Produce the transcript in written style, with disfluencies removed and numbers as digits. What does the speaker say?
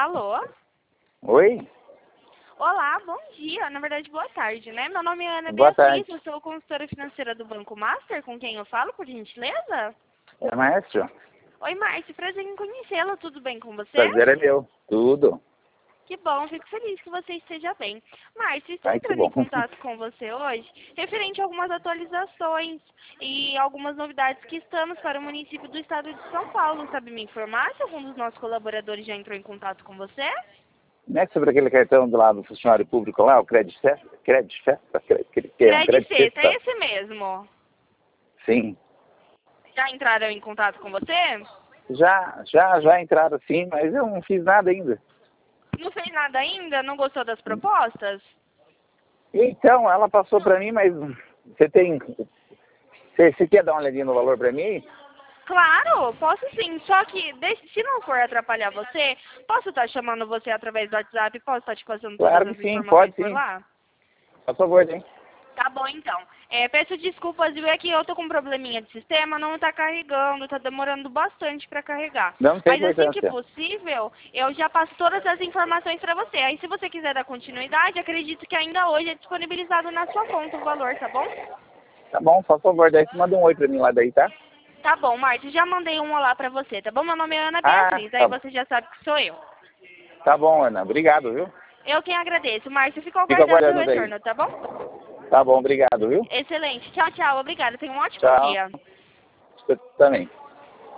Alô? Oi? Olá, bom dia. Na verdade, boa tarde, né? Meu nome é Ana Boa Beatriz, tarde. eu sou consultora financeira do Banco Master, com quem eu falo, por gentileza? É maestro? Oi, Márcio, prazer em conhecê-la, tudo bem com você? Prazer é meu. Tudo. Que bom, fico feliz que você esteja bem. Márcio, estou Ai, que entrando em bom. contato com você hoje, referente a algumas atualizações e algumas novidades que estamos para o município do estado de São Paulo. Sabe me informar se algum dos nossos colaboradores já entrou em contato com você? Não é sobre aquele cartão do lado do funcionário público lá, o Crédito Festa? Crédito Festa? Aquele que é um Crédito Crédito Sexta, é Festa? esse mesmo. Sim. Já entraram em contato com você? Já entraram sim, mas eu não fiz nada ainda. Não fez nada ainda? Não gostou das propostas? Então, ela passou pra mim, mas você tem... Você quer dar uma olhadinha no valor pra mim? Claro, posso sim. Só que, se não for atrapalhar você, posso estar chamando você através do WhatsApp? Posso estar te passando todas Claro as que sim, informações pode por sim. lá? Por favor, hein? Tá bom, então. Peço desculpas, viu? É que eu tô com um probleminha de sistema, não tá carregando, tá demorando bastante para carregar. Não tem Mas assim que importância. possível, eu já passo todas as informações para você. Aí se você quiser dar continuidade, acredito que ainda hoje é disponibilizado na sua conta o valor, tá bom? Tá bom, por favor, daí você manda um oi pra mim lá daí, tá? Tá bom, Márcio, já mandei um olá pra você, tá bom? Meu nome é Ana Ah, Beatriz, aí você já sabe que sou eu. tá bom, Ana. Obrigado, viu? Eu quem agradeço. Márcio, fico Fica aguardando seu aguardando daí. retorno, tá bom? Tá bom, obrigado, viu? Excelente. Tchau, tchau. Obrigada. Tenha um ótimo Tchau. dia. Você também.